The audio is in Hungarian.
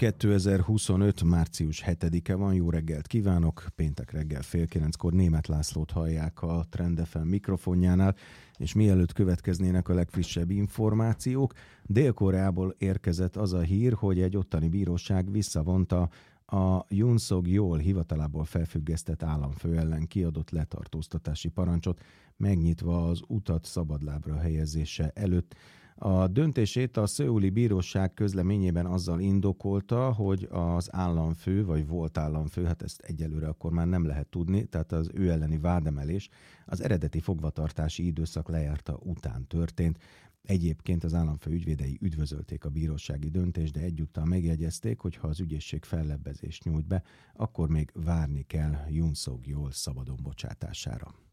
2025. március 7-e van, jó reggelt kívánok! Péntek reggel 8:30 Németh Lászlót hallják a Trend FM mikrofonjánál, és mielőtt következnének a legfrissebb információk, Dél-Koreából érkezett az a hír, hogy egy ottani bíróság visszavonta a Yoon Suk-yeol hivatalából felfüggesztett államfő ellen kiadott letartóztatási parancsot, megnyitva az utat szabadlábra helyezése előtt. A döntését a szöuli bíróság közleményében azzal indokolta, hogy az államfő, vagy volt államfő, hát ezt egyelőre akkor már nem lehet tudni, tehát az ő elleni vádemelés az eredeti fogvatartási időszak lejárta után történt. Egyébként az államfő ügyvédei üdvözölték a bírósági döntést, de egyúttal megjegyezték, hogy ha az ügyészség fellebbezést nyújt be, akkor még várni kell Yoon Suk-yeol szabadon bocsátására.